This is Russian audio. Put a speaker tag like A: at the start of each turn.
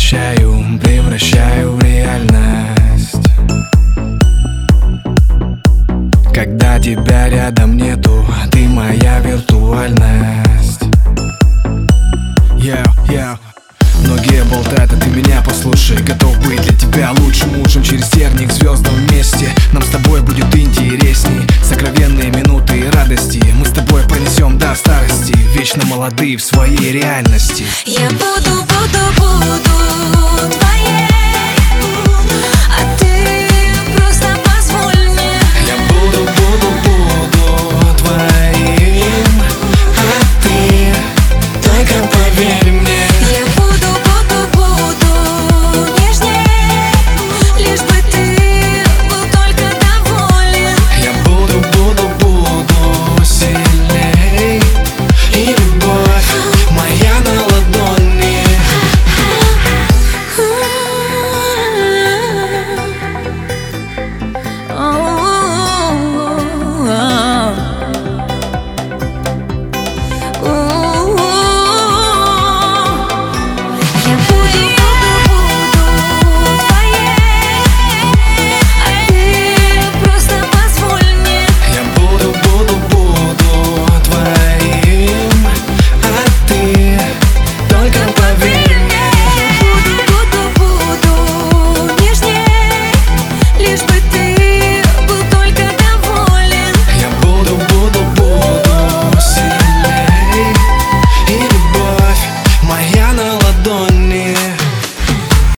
A: превращаю в реальность. Когда тебя рядом нету, ты моя виртуальность. Многие болтают, а ты меня послушай. Готов быть для тебя лучшим мужем, через терник к звездам вместе. Нам с тобой будет интересней, сокровенные минуты и радости. Мы с тобой пронесем до старости, вечно молодые в своей реальности.
B: Я буду